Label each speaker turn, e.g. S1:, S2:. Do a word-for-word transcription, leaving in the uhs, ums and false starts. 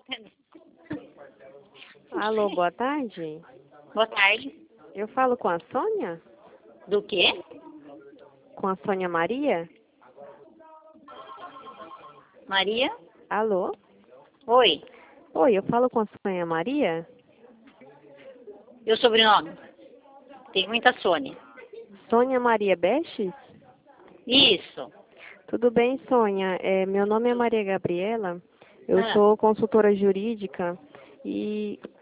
S1: atender.
S2: Alô, boa tarde.
S1: Boa tarde.
S2: Eu falo com a Sônia?
S1: Do quê?
S2: Com a Sônia Maria?
S1: Maria?
S2: Alô?
S1: Oi.
S2: Oi, eu falo com a Sônia Maria?
S1: E o sobrenome? Tem muita Sônia.
S2: Sônia Maria Bestes?
S1: Isso.
S2: Tudo bem, Sônia? É, meu nome é Maria Gabriela. Eu
S1: Ah.
S2: sou consultora jurídica e